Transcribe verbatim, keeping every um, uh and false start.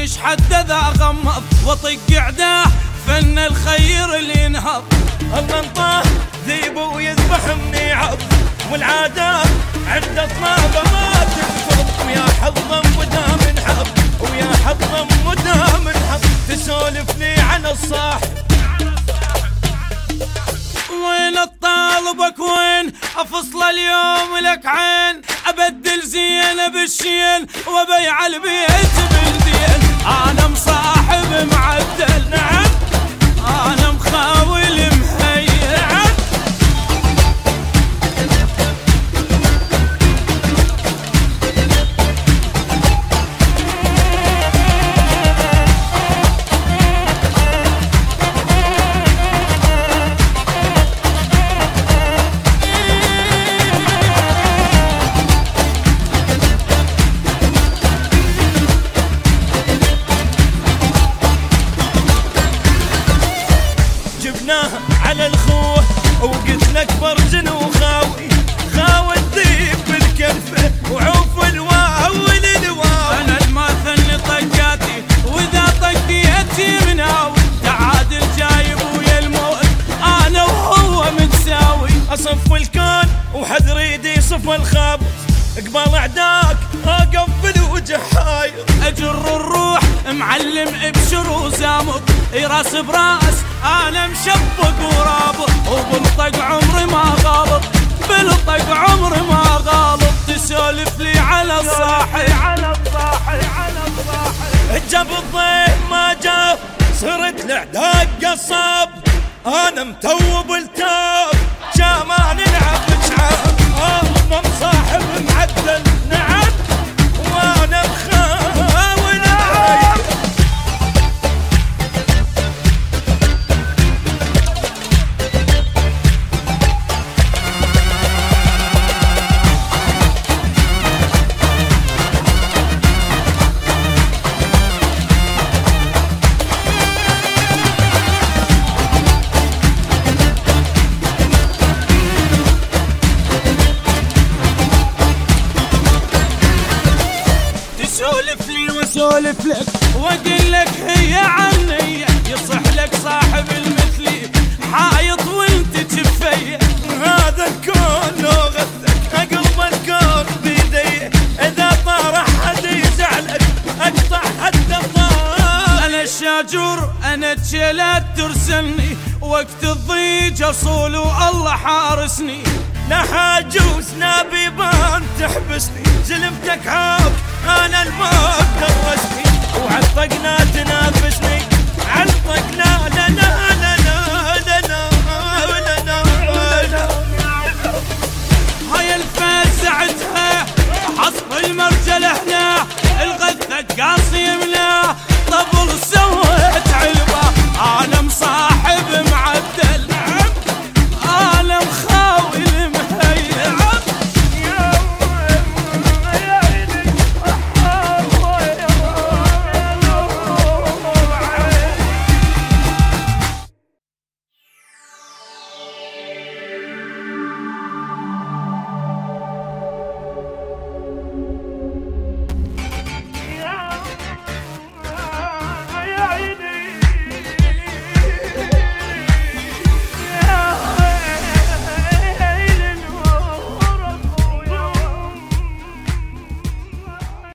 وش حد ذا غمض وطق عداه فن الخير اللي ينهض. الله انطاه ذيب ويذبح مني عض والعادات عند اطنابه ما تنفض. ويا حظا مدام انحض ويا حظا مدام انحض تسولف لي عن الصاحب. وين الطالبك وين افصل اليوم لك عين ابدل زين بالشين وبيع البيت بالدين. انا مصاحب معدل نعم انا مخاول مهيئ نعم على الخوه وقلت لك برجن وخاوي خاوي الذيب بالكلفه وعوف الواو للواو. انا الماثل طقاتي واذا طقيتي مناوي تعادل جايب ويا الموت انا وهو متساوي. اصف الكون وحد ريدي صف الخابط قبال اعداك اقفل وجحاير اجر الروح معلم ابشر وزامط راس براس انا مشبق ورابط وبالطق عمري ما غالط بالطق عمري ما غالط. تسولف لي على الصاحي على الصاحي على الصاحي جاب الضيف ما جاب صرت الاعداء قصاب انا متوب التاب شامان نلعب شعاب. انا مصاحب معدل نعم وانا مخاول عايد. سولف لي وسولف لك واقول لك هي عني يصح لك صاحب المثلي حايط وانت جفيه. هذا الكون لغتك اقلب الكون بيدي اذا طار حد يزعلك اقطع حد الطار. انا الشاجور انا الجلاد ترسلني وقت الضيج اصول والله حارسني. لا حاجوس نابيبان تحبسني زلمتك عاق انا الموت درسني وعطقنا